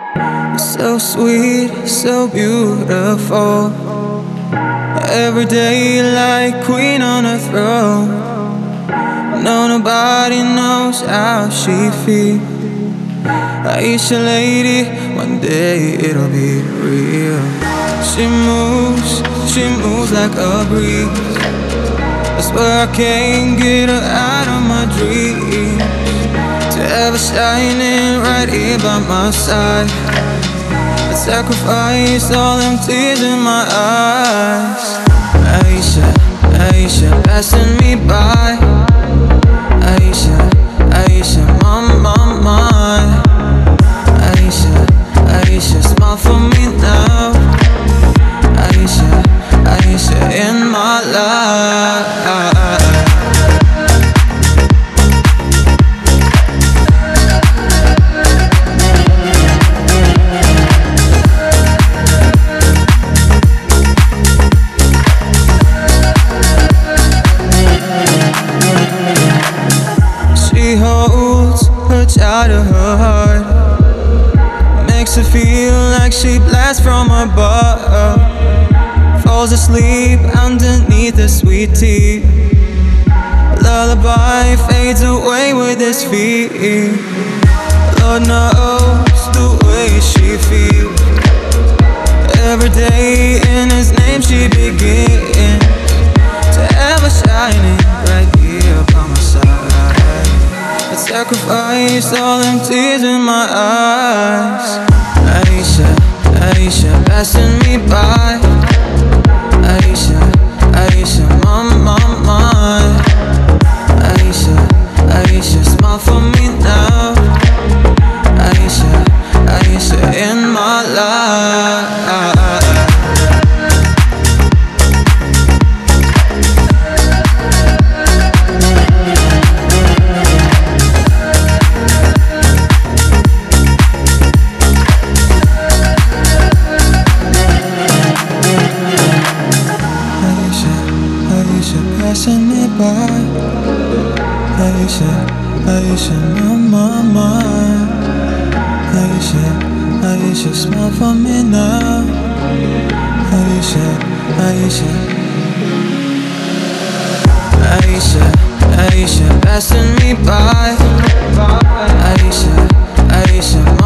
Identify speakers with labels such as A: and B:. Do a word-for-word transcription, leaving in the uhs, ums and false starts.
A: So sweet, so beautiful. Every day like queen on a throne. No, nobody knows how she feels. Aisha lady, one day it'll be real. She moves, she moves like a breeze. I swear I can't get her out of my dreams. To ever shining right here by my side. I sacrifice all them tears in my eyes. Aisha, Aisha, passing me by. Aisha, Aisha, my, my, my. Aisha, Aisha, smile for me now. Aisha, Aisha, in my life. She holds her child to her heart, makes her feel like she blasts from above. Falls asleep underneath the sweet tea. Lullaby fades away with this feel. Lord knows the way she feels. Every day in His name she begins to ever shining right here by my side. I sacrifice all them tears in my eyes. Aisha, Aisha, passing me by. Aisha, Aisha, my, my, my. Aisha, Aisha, smile for me now. Aisha, Aisha, in my life. Aisha, passing me by. Aisha, Aisha, my, my, my. Aisha, Aisha, smile for me now. Aisha, Aisha. Aisha, Aisha, passing me by. Aisha, Aisha.